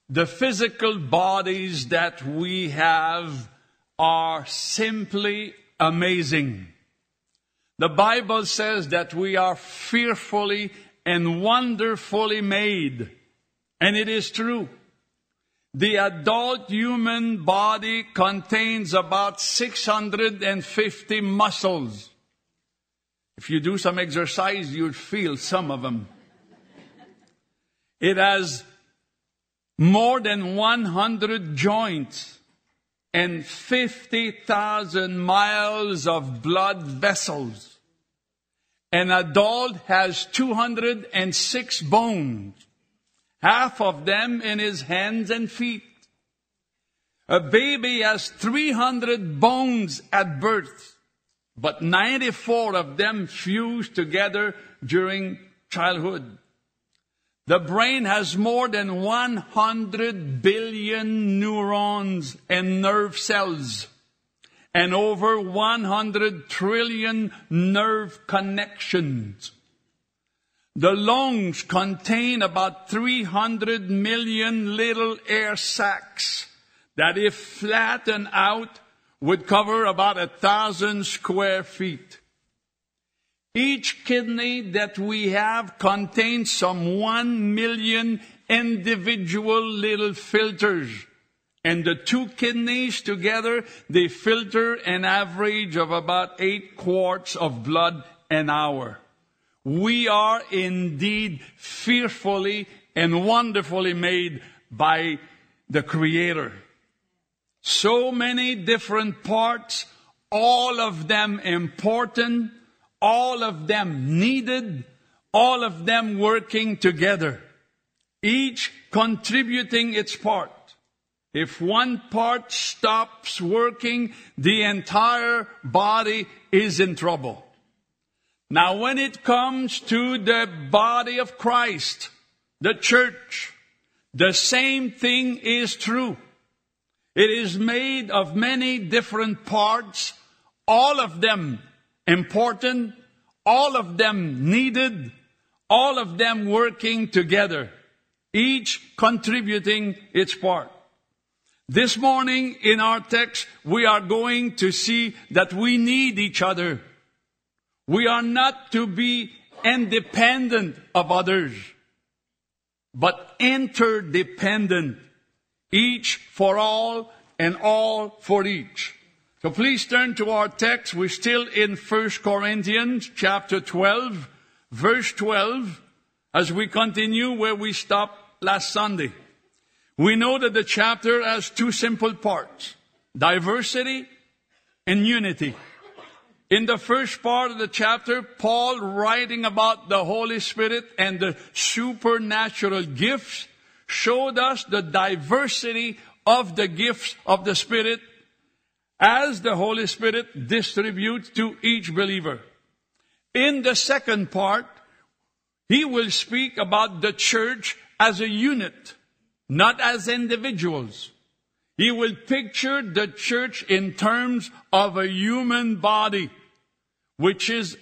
The physical bodies that we have are simply amazing. The Bible says that we are fearfully and wonderfully made. And it is true. The adult human body contains about 650 muscles. If you do some exercise, you'll feel some of them. It has more than 100 joints and 50,000 miles of blood vessels. An adult has 206 bones, half of them in his hands and feet. A baby has 300 bones at birth, but 94 of them fuse together during childhood. The brain has more than 100 billion neurons and nerve cells, and over 100 trillion nerve connections. The lungs contain about 300 million little air sacs that, if flattened out, would cover about 1,000 square feet. Each kidney that we have contains some 1 million individual little filters. And the two kidneys together, they filter an average of about 8 quarts of blood an hour. We are indeed fearfully and wonderfully made by the Creator. So many different parts, all of them important, all of them needed, all of them working together, each contributing its part. If one part stops working, the entire body is in trouble. Now, when it comes to the body of Christ, the church, the same thing is true. It is made of many different parts, all of them important, all of them needed, all of them working together, each contributing its part. This morning in our text, we are going to see that we need each other. We are not to be independent of others, but interdependent, each for all and all for each. So please turn to our text. We're still in 1 Corinthians chapter 12, verse 12, as we continue where we stopped last Sunday. We know that the chapter has two simple parts, diversity and unity. In the first part of the chapter, Paul, writing about the Holy Spirit and the supernatural gifts, showed us the diversity of the gifts of the Spirit as the Holy Spirit distributes to each believer. In the second part, he will speak about the church as a unit, not as individuals. He will picture the church in terms of a human body, which is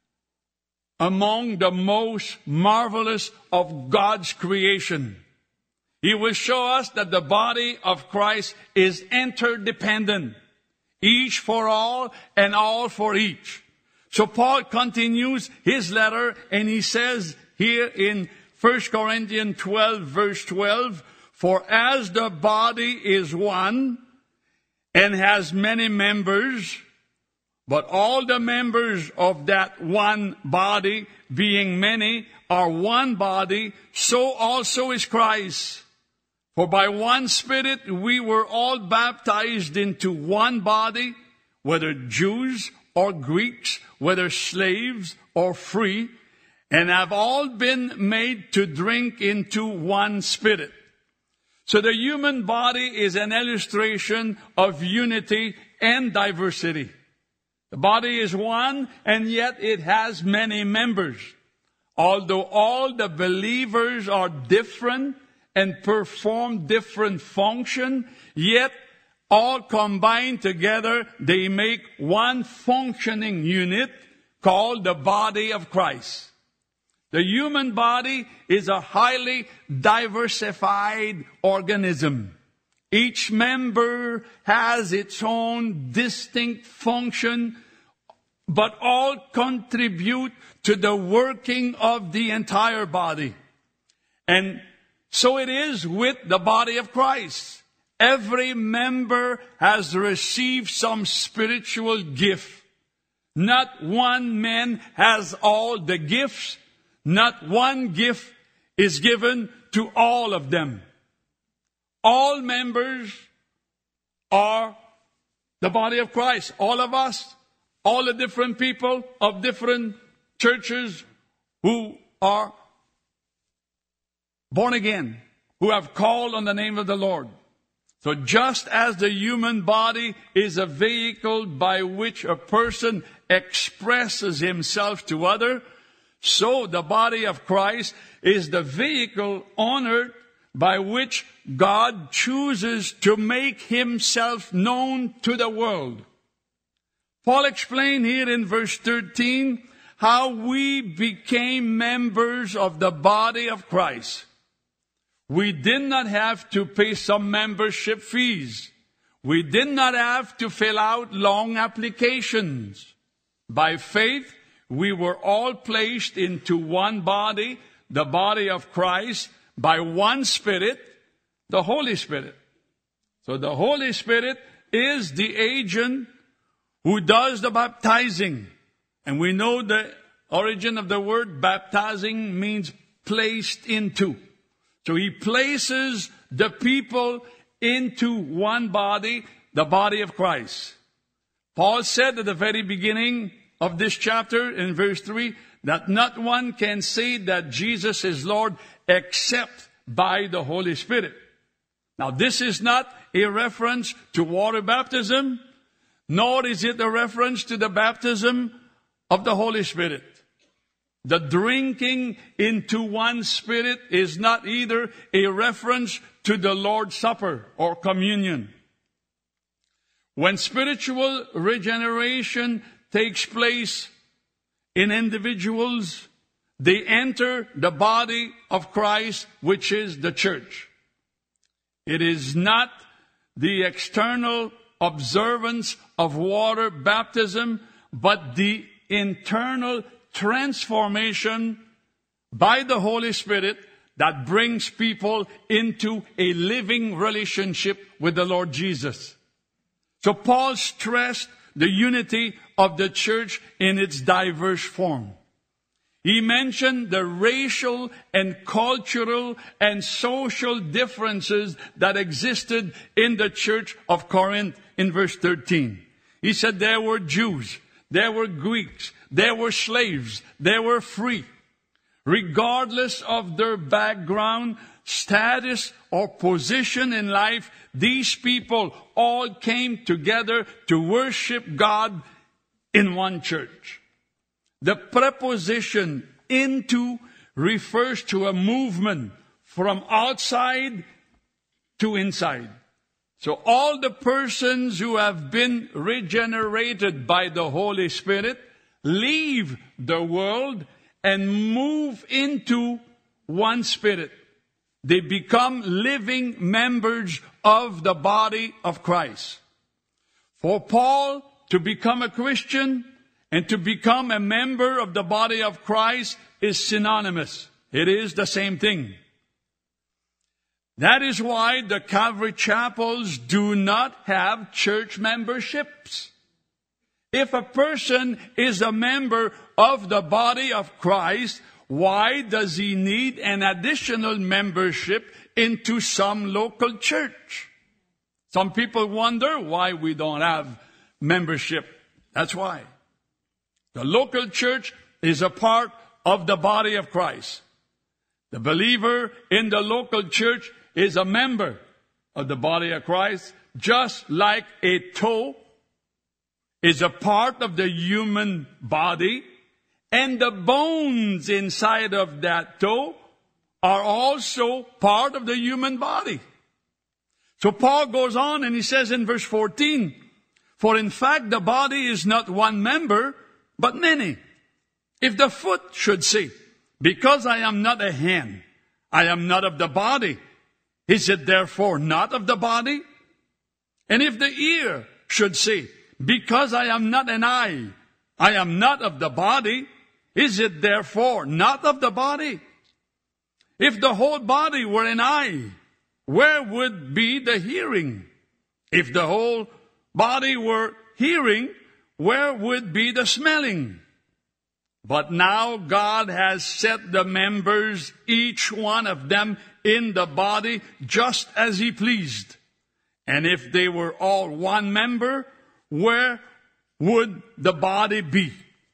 among the most marvelous of God's creation. He will show us that the body of Christ is interdependent, each for all and all for each. So Paul continues his letter and he says here in 1 Corinthians 12 verse 12, "For as the body is one and has many members, but all the members of that one body, being many, are one body, so also is Christ. For by one Spirit we were all baptized into one body, whether Jews or Greeks, whether slaves or free, and have all been made to drink into one Spirit." So the human body is an illustration of unity and diversity. The body is one, and yet it has many members. Although all the believers are different and perform different function, yet all combined together, they make one functioning unit called the body of Christ. The human body is a highly diversified organism. Each member has its own distinct function, but all contribute to the working of the entire body. And so it is with the body of Christ. Every member has received some spiritual gift. Not one man has all the gifts. Not one gift is given to all of them. All members are the body of Christ. All of us, all the different people of different churches who are born again, who have called on the name of the Lord. So just as the human body is a vehicle by which a person expresses himself to others, so the body of Christ is the vehicle honored by which God chooses to make himself known to the world. Paul explained here in verse 13 how we became members of the body of Christ. We did not have to pay some membership fees. We did not have to fill out long applications. By faith, we were all placed into one body, the body of Christ, by one Spirit, the Holy Spirit. So the Holy Spirit is the agent who does the baptizing. And we know the origin of the word baptizing means placed into. So he places the people into one body, the body of Christ. Paul said at the very beginning of this chapter in verse 3 that not one can say that Jesus is Lord except by the Holy Spirit. Now this is not a reference to water baptism, nor is it a reference to the baptism of the Holy Spirit. The drinking into one Spirit is not either a reference to the Lord's Supper or communion. When spiritual regeneration takes place in individuals, they enter the body of Christ, which is the church. It is not the external observance of water baptism, but the internal transformation by the Holy Spirit that brings people into a living relationship with the Lord Jesus. So Paul stressed the unity of the church in its diverse form. He mentioned the racial and cultural and social differences that existed in the church of Corinth in verse 13. He said there were Jews, there were Greeks, there were slaves, there were free. Regardless of their background, status, or position in life, these people all came together to worship God in one church. The preposition into refers to a movement from outside to inside. So all the persons who have been regenerated by the Holy Spirit leave the world and move into one Spirit. They become living members of the body of Christ. For Paul to become a Christian and to become a member of the body of Christ is synonymous. It is the same thing. That is why the Calvary chapels do not have church memberships. If a person is a member of the body of Christ, why does he need an additional membership into some local church? Some people wonder why we don't have membership. That's why. The local church is a part of the body of Christ. The believer in the local church is a member of the body of Christ, just like a toe is a part of the human body, and the bones inside of that toe are also part of the human body. So Paul goes on and he says in verse 14, for in fact the body is not one member, but many. If the foot should say, Because I am not a hand, I am not of the body. Is it therefore not of the body? And if the ear should say, because I am not an eye, I am not of the body, is it therefore not of the body? If the whole body were an eye, where would be the hearing? If the whole body were hearing, where would be the smelling? But now God has set the members, each one of them, in the body just as He pleased. And if they were all one member, where would the body be?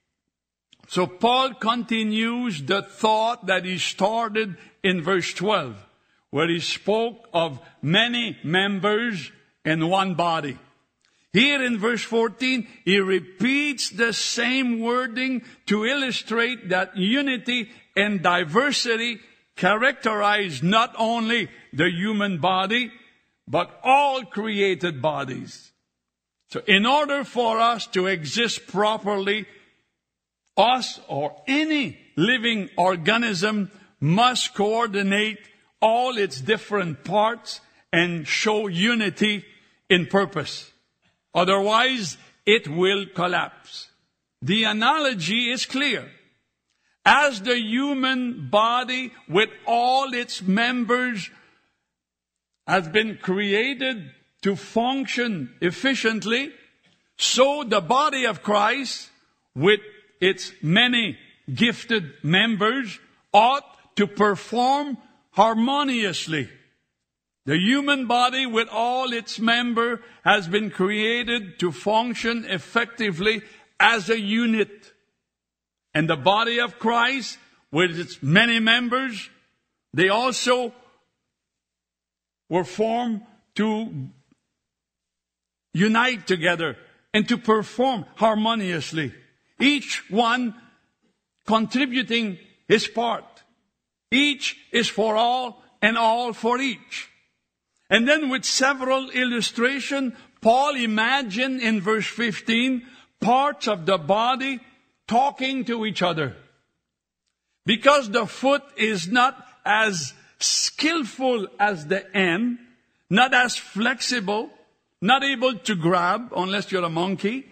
So Paul continues the thought that he started in verse 12, where he spoke of many members in one body. Here in verse 14, he repeats the same wording to illustrate that unity and diversity characterize not only the human body, but all created bodies. So in order for us to exist properly, us or any living organism must coordinate all its different parts and show unity in purpose. Otherwise, it will collapse. The analogy is clear. As the human body with all its members has been created to function efficiently, so the body of Christ with its many gifted members ought to perform harmoniously. The human body with all its members has been created to function effectively as a unit. And the body of Christ with its many members, they also were formed to unite together and to perform harmoniously. Each one contributing his part. Each is for all and all for each. And then with several illustrations, Paul imagined in verse 15 parts of the body talking to each other. Because the foot is not as skillful as the hand, not as flexible, not able to grab unless you're a monkey,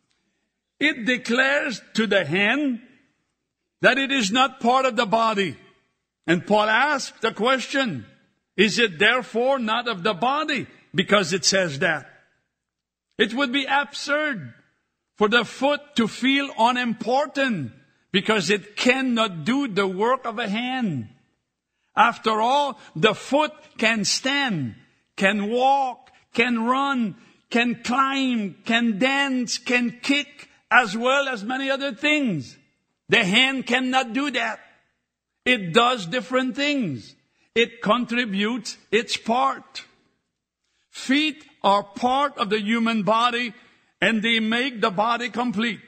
it declares to the hand that it is not part of the body. And Paul asked the question, is it therefore not of the body? Because it says that. It would be absurd for the foot to feel unimportant because it cannot do the work of a hand. After all, the foot can stand, can walk, can run, can climb, can dance, can kick, as well as many other things. The hand cannot do that. It does different things. It contributes its part. Feet are part of the human body, and they make the body complete.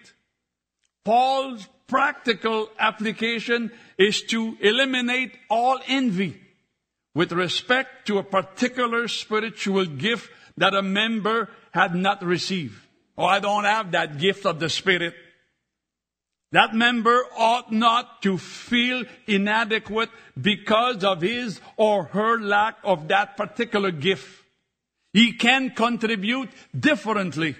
Paul's practical application is to eliminate all envy with respect to a particular spiritual gift that a member had not received. Oh, I don't have that gift of the Spirit. That member ought not to feel inadequate because of his or her lack of that particular gift. He can contribute differently.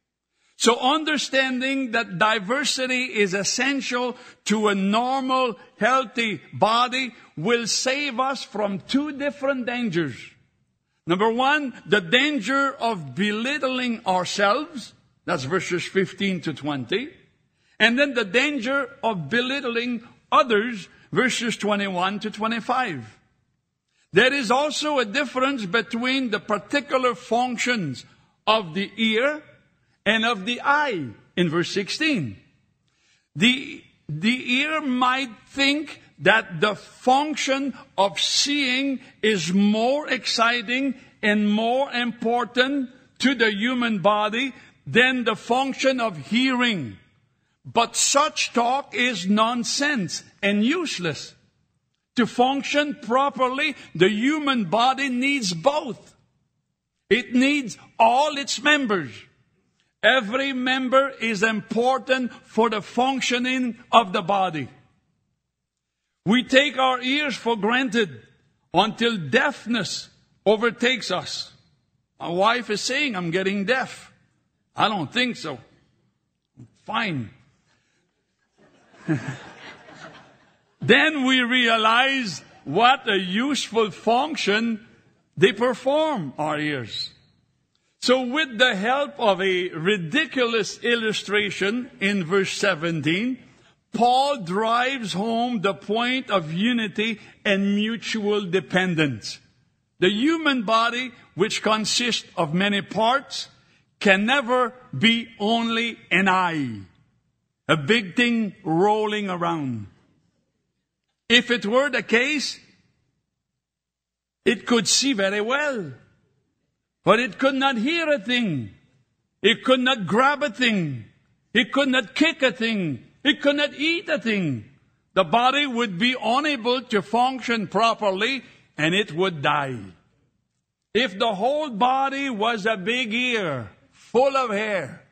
So understanding that diversity is essential to a normal, healthy body will save us from two different dangers. Number one, the danger of belittling ourselves. That's verses 15 to 20. And then the danger of belittling others, verses 21 to 25. There is also a difference between the particular functions of the ear and of the eye in verse 16. The ear might think that the function of seeing is more exciting and more important to the human body than the function of hearing. But such talk is nonsense and useless. To function properly, the human body needs both. It needs all its members. Every member is important for the functioning of the body. We take our ears for granted until deafness overtakes us. My wife is saying, I'm getting deaf. I don't think so. Fine. Then we realize what a useful function they perform, our ears. So with the help of a ridiculous illustration in verse 17, Paul drives home the point of unity and mutual dependence. The human body, which consists of many parts, can never be only an eye, a big thing rolling around. If it were the case, it could see very well, but it could not hear a thing. It could not grab a thing. It could not kick a thing. It could not eat a thing. The body would be unable to function properly, and it would die. If the whole body was a big ear full of hair,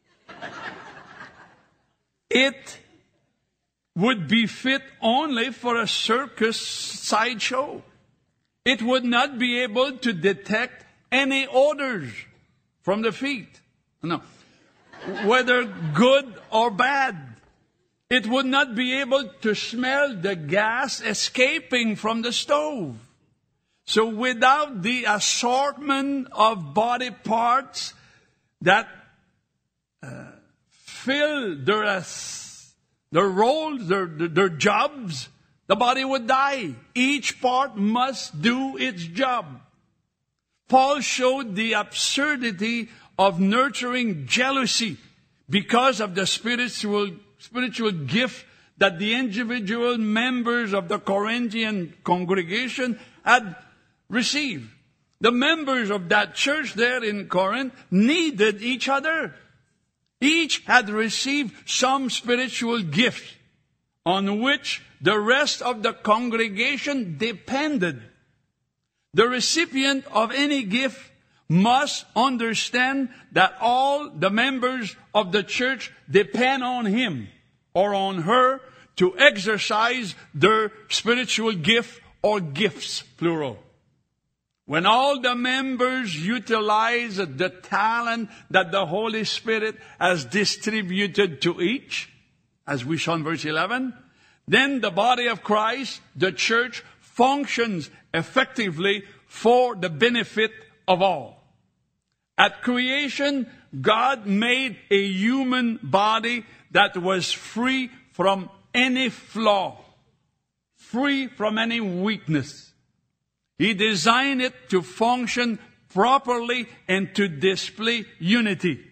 it would be fit only for a circus sideshow. It would not be able to detect any odors from the feet. No. Whether good or bad. It would not be able to smell the gas escaping from the stove. So without the assortment of body parts that fill their roles, their jobs, the body would die. Each part must do its job. Paul showed the absurdity of nurturing jealousy because of the spiritual gift that the individual members of the Corinthian congregation had received. The members of that church there in Corinth needed each other. Each had received some spiritual gift on which the rest of the congregation depended. The recipient of any gift must understand that all the members of the church depend on him or on her to exercise their spiritual gift or gifts, plural. When all the members utilize the talent that the Holy Spirit has distributed to each, as we saw in verse 11, then the body of Christ, the church, functions effectively for the benefit of all. At creation, God made a human body that was free from any flaw, free from any weakness. He designed it to function properly and to display unity.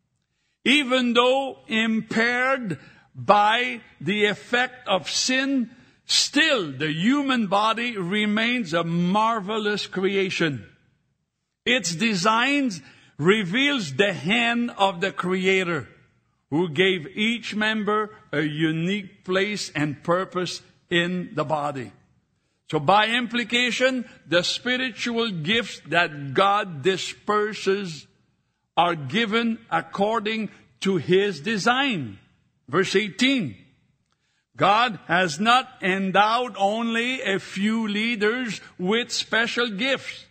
Even though impaired by the effect of sin, still the human body remains a marvelous creation. Its design reveals the hand of the Creator, who gave each member a unique place and purpose in the body. So by implication, the spiritual gifts that God disperses are given according to His design. Verse 18. God has not endowed only a few leaders with special gifts.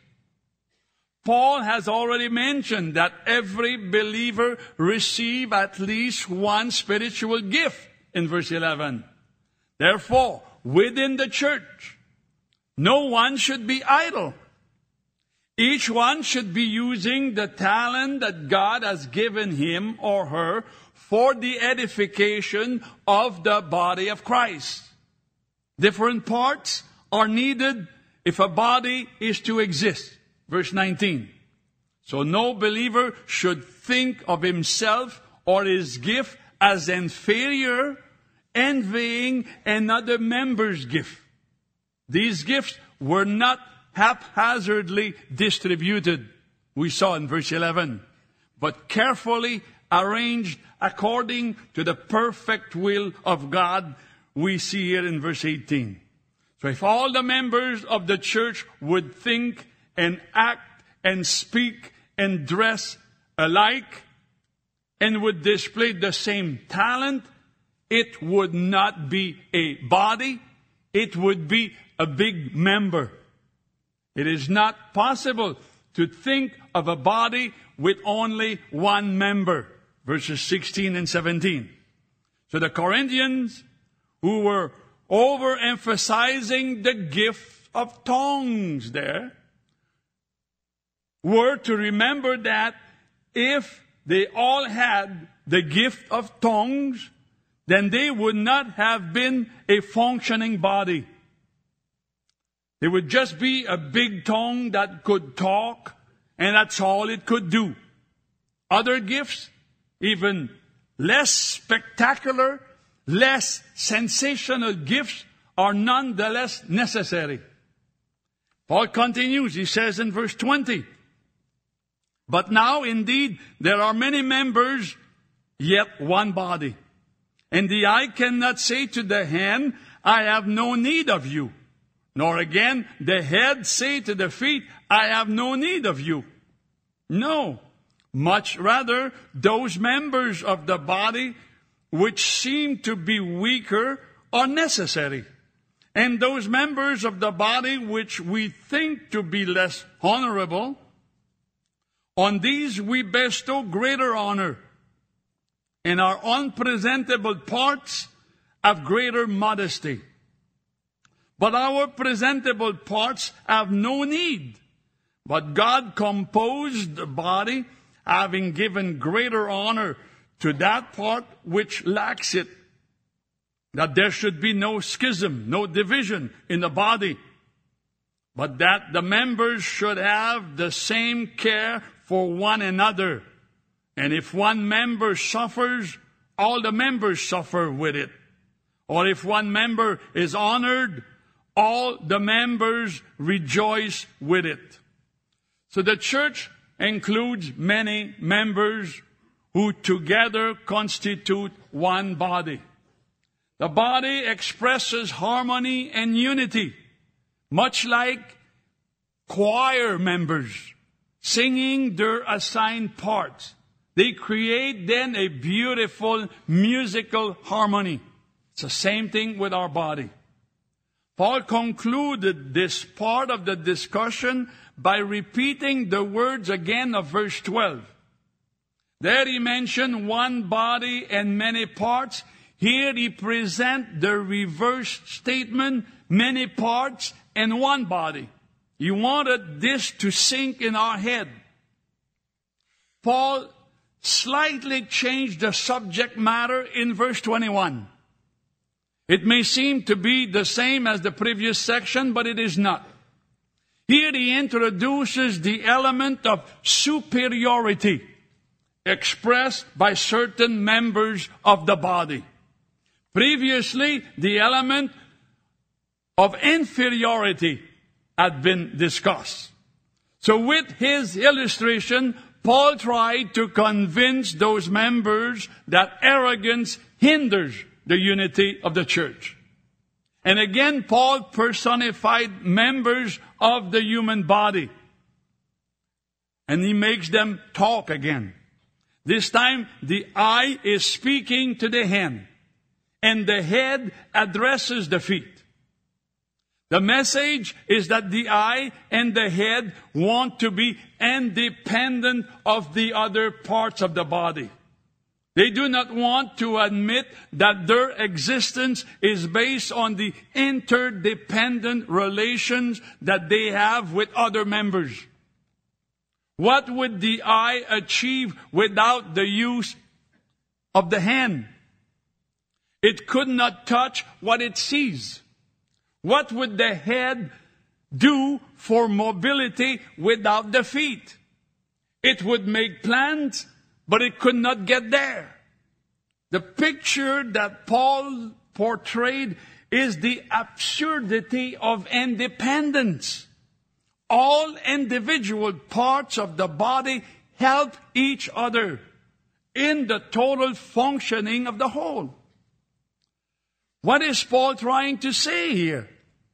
Paul has already mentioned that every believer receives at least one spiritual gift in verse 11. Therefore, within the church, no one should be idle. Each one should be using the talent that God has given him or her for the edification of the body of Christ. Different parts are needed if a body is to exist. Verse 19. So no believer should think of himself or his gift as inferior, envying another member's gift. These gifts were not haphazardly distributed, we saw in verse 11, but carefully arranged according to the perfect will of God, we see here in verse 18. So if all the members of the church would think and act and speak and dress alike and would display the same talent, it would not be a body. it would be a big member. It is not possible to think of a body with only one member. Verses 16 and 17. So the Corinthians, who were overemphasizing the gift of tongues there, were to remember that if they all had the gift of tongues, then they would not have been a functioning body. They would just be a big tongue that could talk, and that's all it could do. Other gifts, even less spectacular, less sensational gifts, are nonetheless necessary. Paul continues, he says in verse 20, "But now indeed there are many members, yet one body. And the eye cannot say to the hand, I have no need of you. Nor again the head say to the feet, I have no need of you. No, much rather those members of the body which seem to be weaker are necessary. And those members of the body which we think to be less honorable, on these we bestow greater honor. And our unpresentable parts have greater modesty. But our presentable parts have no need. But God composed the body, having given greater honor to that part which lacks it, that there should be no schism, no division in the body, but that the members should have the same care for one another. And if one member suffers, all the members suffer with it. Or if one member is honored, all the members rejoice with it." So the church includes many members who together constitute one body. The body expresses harmony and unity, much like choir members singing their assigned parts. They create then a beautiful musical harmony. It's the same thing with our body. Paul concluded this part of the discussion by repeating the words again of verse 12. There he mentioned one body and many parts. Here he presents the reverse statement, many parts and one body. He wanted this to sink in our head. Paul slightly changed the subject matter in verse 21. It may seem to be the same as the previous section, but it is not. Here he introduces the element of superiority expressed by certain members of the body. Previously, the element of inferiority had been discussed. So with his illustration, Paul tried to convince those members that arrogance hinders the unity of the church. And again, Paul personified members of the human body. And he makes them talk again. This time, the eye is speaking to the hand, and the head addresses the feet. The message is that the eye and the head want to be independent of the other parts of the body. They do not want to admit that their existence is based on the interdependent relations that they have with other members. What would the eye achieve without the use of the hand? It could not touch what it sees. What would the head do for mobility without the feet? It would make plans, but it could not get there. The picture that Paul portrayed is the absurdity of independence. All individual parts of the body help each other in the total functioning of the whole. What is Paul trying to say here?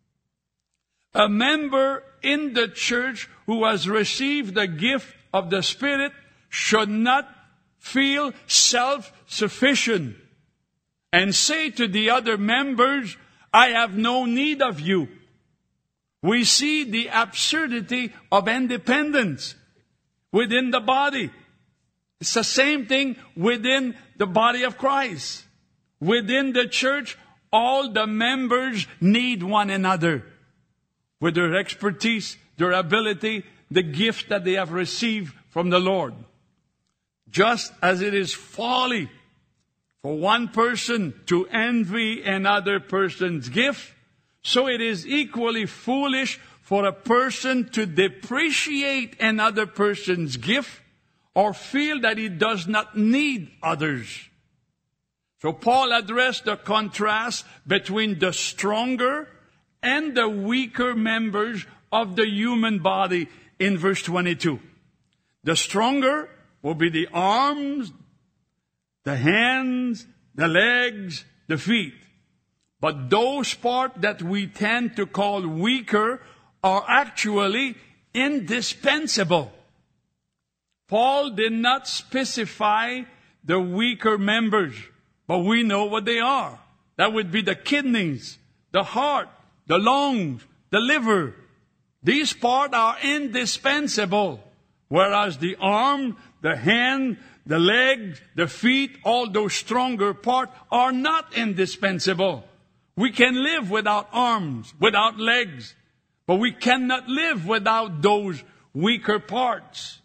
A member in the church who has received the gift of the Spirit should not feel self-sufficient and say to the other members, I have no need of you. We see the absurdity of independence within the body. It's the same thing within the body of Christ. Within the church, all the members need one another with their expertise, their ability, the gift that they have received from the Lord. Just as it is folly for one person to envy another person's gift, so it is equally foolish for a person to depreciate another person's gift or feel that he does not need others. So Paul addressed the contrast between the stronger and the weaker members of the human body in verse 22. The stronger will be the arms, the hands, the legs, the feet. But those parts that we tend to call weaker are actually indispensable. Paul did not specify the weaker members, but we know what they are. That would be the kidneys, the heart, the lungs, the liver. These parts are indispensable, whereas the arm, the hand, the legs, the feet, all those stronger parts are not indispensable. We can live without arms, without legs, but we cannot live without those weaker parts.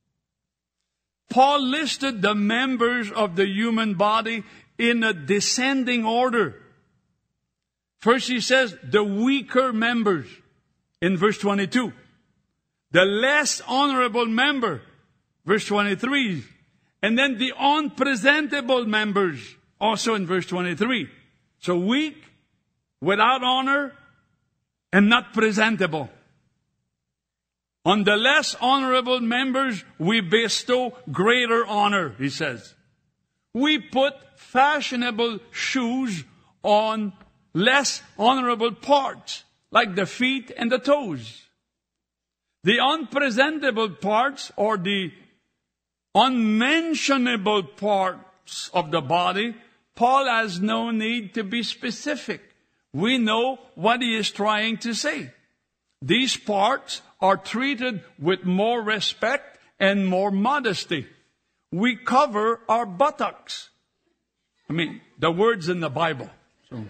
Paul listed the members of the human body in a descending order. First he says the weaker members in verse 22. The less honorable member, verse 23. And then the unpresentable members, also in verse 23. So weak, without honor, and not presentable. On the less honorable members, we bestow greater honor, he says. We put fashionable shoes on less honorable parts, like the feet and the toes. The unpresentable parts, or the unmentionable parts of the body, Paul has no need to be specific. We know what he is trying to say. These parts are treated with more respect and more modesty. We cover our buttocks. I mean, the word's in the Bible. So.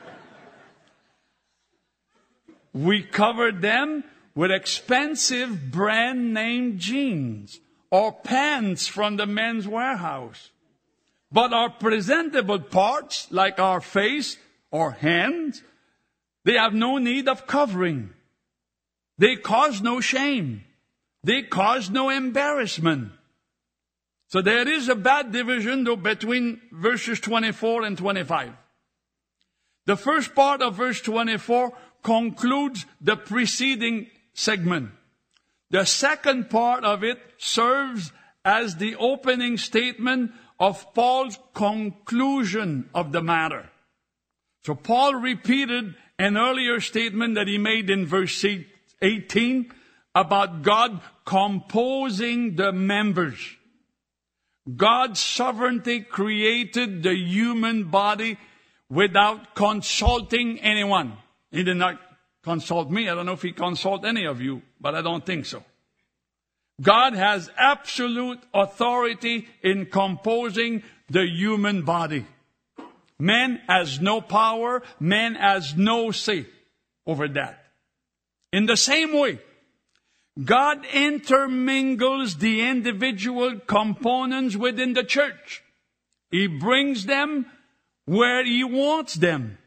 We cover them with expensive brand name jeans or pants from the Men's Warehouse. But our presentable parts, like our face or hands, they have no need of covering. They cause no shame. They cause no embarrassment. So there is a bad division, though, between verses 24 and 25. The first part of verse 24 concludes the preceding segment. The second part of it serves as the opening statement of Paul's conclusion of the matter. So Paul repeated an earlier statement that he made in verse 18 about God composing the members. God's sovereignty created the human body without consulting anyone. He did not consult me. I don't know if he consulted any of you, but I don't think so. God has absolute authority in composing the human body. Man has no power. Man has no say over that. In the same way, God intermingles the individual components within the church. He brings them where He wants them.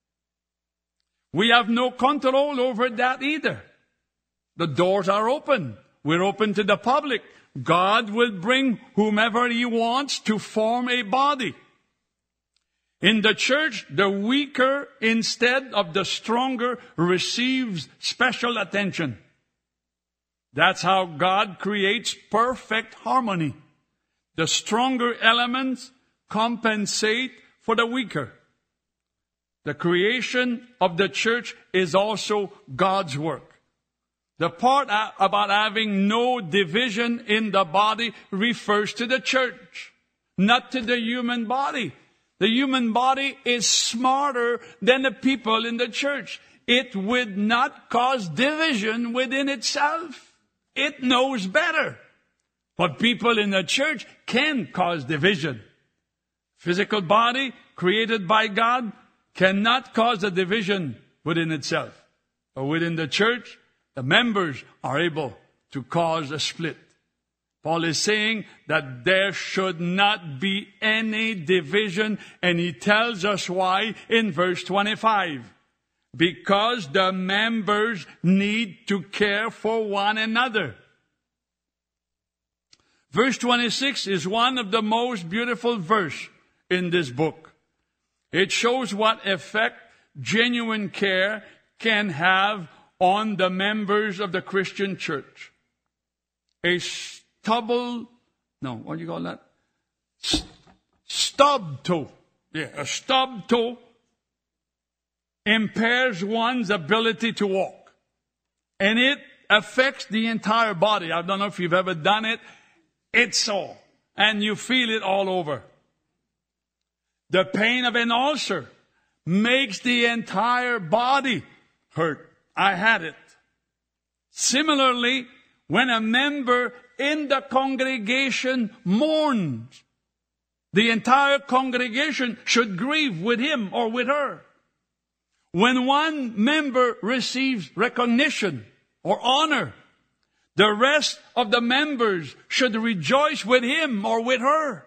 We have no control over that either. The doors are open. We're open to the public. God will bring whomever He wants to form a body. In the church, the weaker instead of the stronger receives special attention. That's how God creates perfect harmony. The stronger elements compensate for the weaker. The creation of the church is also God's work. The part about having no division in the body refers to the church, not to the human body. The human body is smarter than the people in the church. It would not cause division within itself. It knows better. But people in the church can cause division. Physical body created by God cannot cause a division within itself. But within the church, the members are able to cause a split. Paul is saying that there should not be any division, and he tells us why in verse 25. Because the members need to care for one another. Verse 26 is one of the most beautiful verses in this book. It shows what effect genuine care can have on the members of the Christian church. A stub toe. Yeah, a stub toe impairs one's ability to walk. And it affects the entire body. I don't know if you've ever done it. It's so. And you feel it all over. The pain of an ulcer makes the entire body hurt. I had it. Similarly, when a member in the congregation mourns, the entire congregation should grieve with him or with her. When one member receives recognition or honor, the rest of the members should rejoice with him or with her.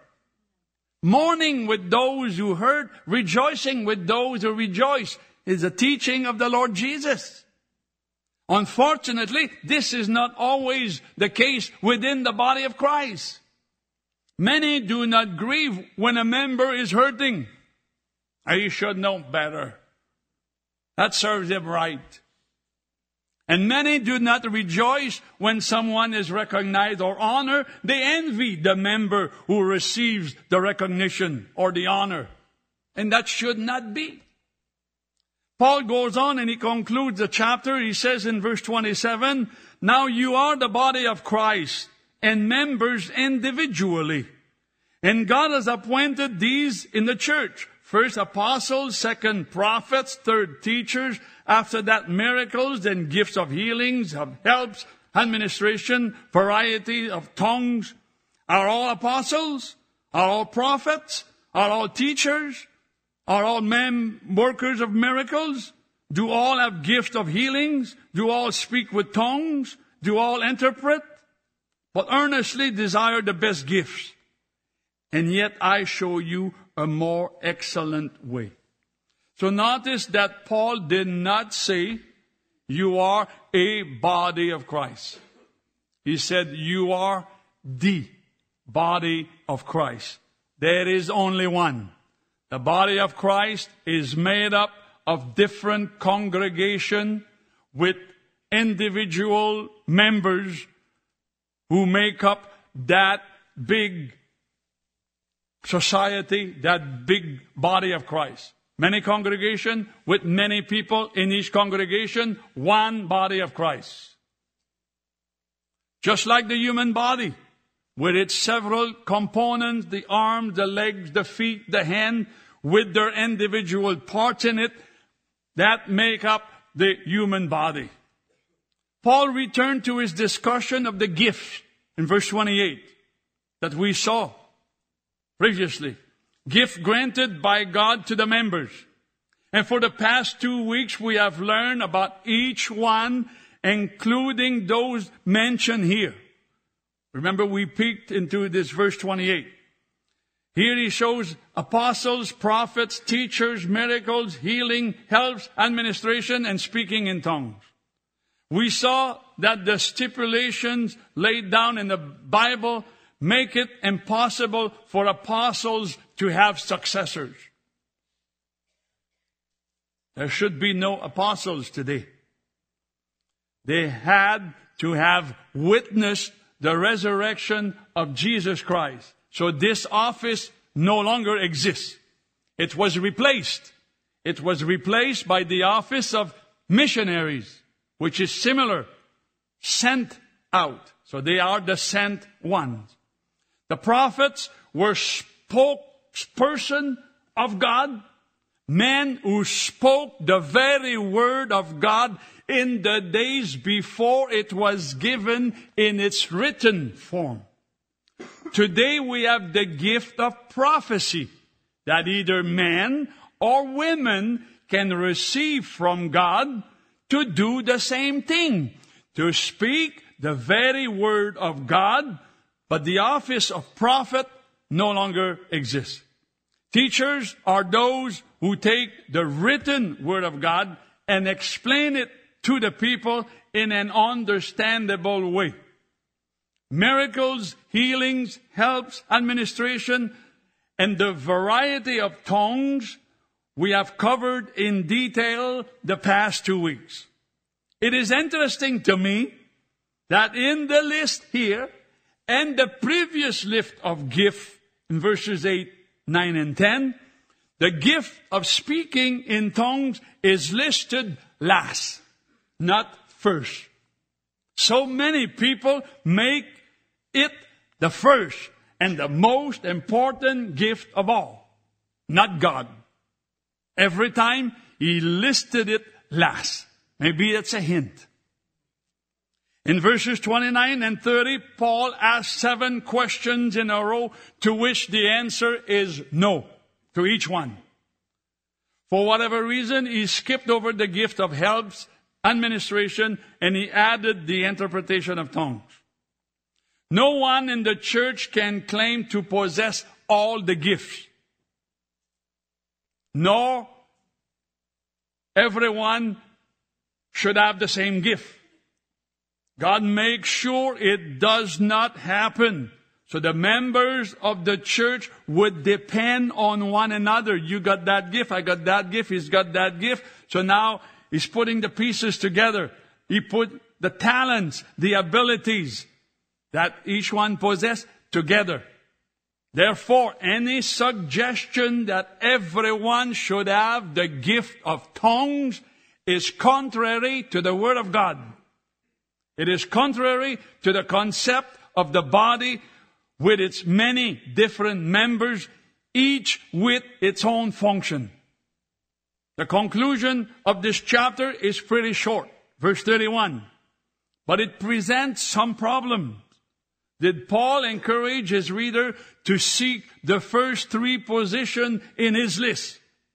Mourning with those who hurt, rejoicing with those who rejoice is a teaching of the Lord Jesus. Unfortunately, this is not always the case within the body of Christ. Many do not grieve when a member is hurting. You should know better. That serves them right. And many do not rejoice when someone is recognized or honored. They envy the member who receives the recognition or the honor. And that should not be. Paul goes on and he concludes the chapter. He says in verse 27, now you are the body of Christ and members individually. And God has appointed these in the church. First apostles, second prophets, third teachers, after that miracles, then gifts of healings, of helps, administration, variety of tongues. Are all apostles? Are all prophets? Are all teachers? Are all men workers of miracles? Do all have gifts of healings? Do all speak with tongues? Do all interpret? But earnestly desire the best gifts. And yet I show you a more excellent way. So notice that Paul did not say, you are a body of Christ. He said, you are the body of Christ. There is only one. The body of Christ is made up of different congregations with individual members who make up that big society, that big body of Christ. Many congregations with many people in each congregation, one body of Christ. Just like the human body, with its several components, the arms, the legs, the feet, the hand, with their individual parts in it, that make up the human body. Paul returned to his discussion of the gift in verse 28 that we saw previously. Gift granted by God to the members. And for the past 2 weeks, we have learned about each one, including those mentioned here. Remember, we peeked into this verse 28. Here he shows apostles, prophets, teachers, miracles, healing, helps, administration, and speaking in tongues. We saw that the stipulations laid down in the Bible make it impossible for apostles to have successors. There should be no apostles today. They had to have witnessed the resurrection of Jesus Christ. So this office no longer exists. It was replaced. It was replaced by the office of missionaries, which is similar, sent out. So they are the sent ones. The prophets were spokesperson of God, men who spoke the very word of God in the days before it was given in its written form. Today we have the gift of prophecy that either men or women can receive from God to do the same thing, to speak the very word of God, but the office of prophet no longer exists. Teachers are those who take the written word of God and explain it to the people in an understandable way. Miracles, healings, helps, administration, and the variety of tongues we have covered in detail the past 2 weeks. It is interesting to me that in the list here and the previous list of gifts in verses 8, 9, and 10, the gift of speaking in tongues is listed last, not first. So many people make it the first and the most important gift of all, not God. Every time he listed it last. Maybe it's a hint. In verses 29 and 30, Paul asks 7 questions in a row to which the answer is no to each one. For whatever reason, he skipped over the gift of helps, administration, and he added the interpretation of tongues. No one in the church can claim to possess all the gifts, nor everyone should have the same gift. God makes sure it does not happen. So the members of the church would depend on one another. You got that gift, I got that gift, he's got that gift. So now he's putting the pieces together. He put the talents, the abilities that each one possesses together. Therefore, any suggestion that everyone should have the gift of tongues is contrary to the Word of God. It is contrary to the concept of the body with its many different members, each with its own function. The conclusion of this chapter is pretty short, verse 31. But it presents some problems. Did Paul encourage his reader to seek the first 3 positions in his list?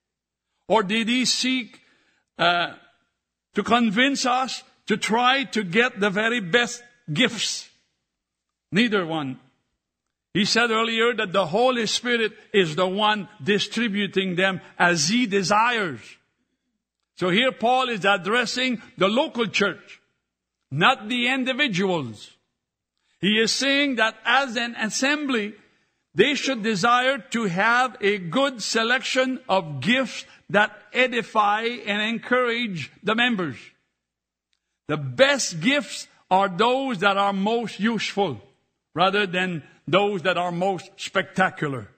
Or did he seek to convince us to try to get the very best gifts? Neither one. He said earlier that the Holy Spirit is the one distributing them as he desires. So here Paul is addressing the local church, not the individuals. He is saying that as an assembly, they should desire to have a good selection of gifts that edify and encourage the members. The best gifts are those that are most useful, rather than those that are most spectacular.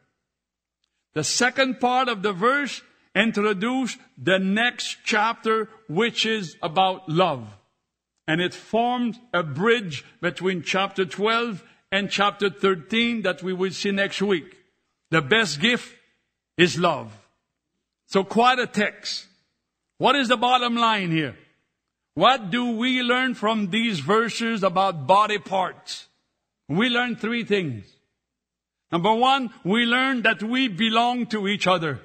The second part of the verse introduces the next chapter, which is about love. And it forms a bridge between chapter 12 and chapter 13 that we will see next week. The best gift is love. So quite a text. What is the bottom line here? What do we learn from these verses about body parts? We learn 3 things. Number 1, we learn that we belong to each other.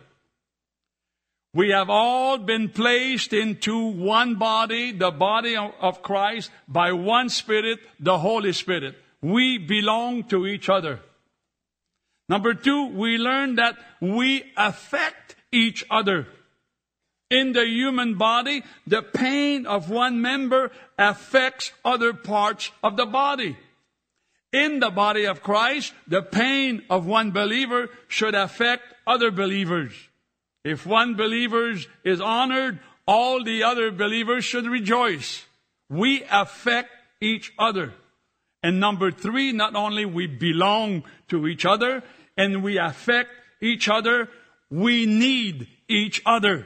We have all been placed into one body, the body of Christ, by one Spirit, the Holy Spirit. We belong to each other. Number 2, we learn that we affect each other. In the human body, the pain of one member affects other parts of the body. In the body of Christ, the pain of one believer should affect other believers. If one believer is honored, all the other believers should rejoice. We affect each other. And number 3, not only we belong to each other and we affect each other, we need each other.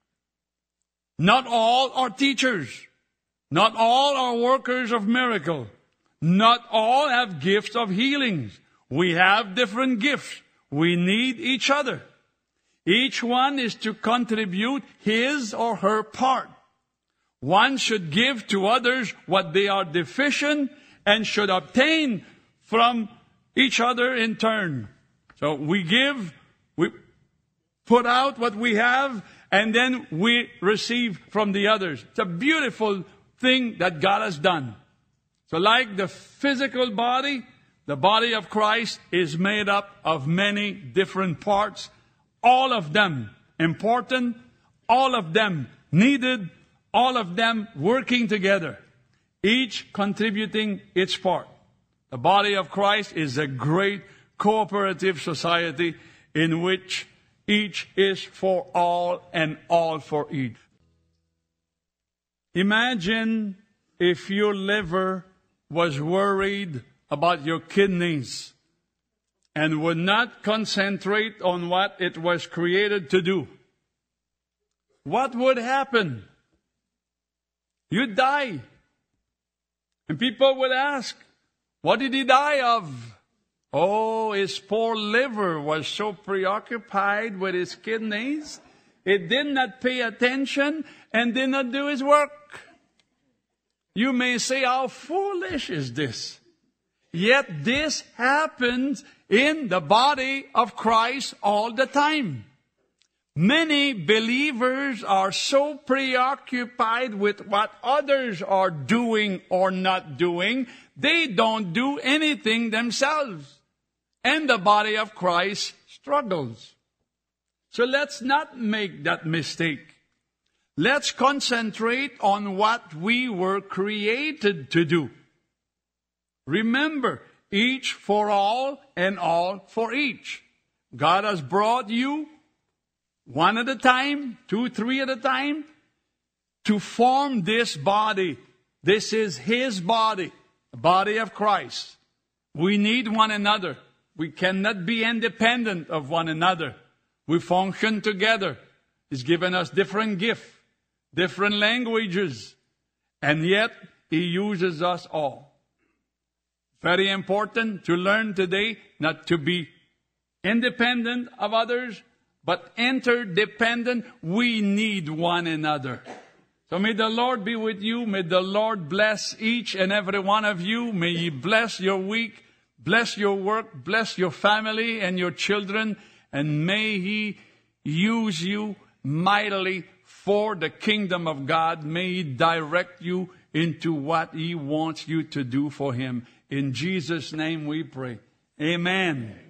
Not all are teachers. Not all are workers of miracle. Not all have gifts of healings. We have different gifts. We need each other. Each one is to contribute his or her part. One should give to others what they are deficient and should obtain from each other in turn. So we give, we put out what we have, and then we receive from the others. It's a beautiful thing that God has done. So like the physical body, the body of Christ is made up of many different parts, all of them important, all of them needed, all of them working together, each contributing its part. The body of Christ is a great cooperative society in which each is for all and all for each. Imagine if your liver was worried about your kidneys and would not concentrate on what it was created to do. What would happen? You'd die. And people would ask, what did he die of? Oh, his poor liver was so preoccupied with his kidneys, it did not pay attention and did not do his work. You may say, how foolish is this? Yet this happens in the body of Christ all the time. Many believers are so preoccupied with what others are doing or not doing, they don't do anything themselves. And the body of Christ struggles. So let's not make that mistake. Let's concentrate on what we were created to do. Remember, each for all and all for each. God has brought you one at a time, 2, 3 at a time, to form this body. This is His body, the body of Christ. We need one another. We cannot be independent of one another. We function together. He's given us different gifts, different languages, and yet He uses us all. Very important to learn today not to be independent of others, but interdependent. We need one another. So may the Lord be with you. May the Lord bless each and every one of you. May He bless your week, bless your work, bless your family and your children, and may He use you mightily for the kingdom of God. May He direct you into what He wants you to do for Him. In Jesus' name we pray. Amen.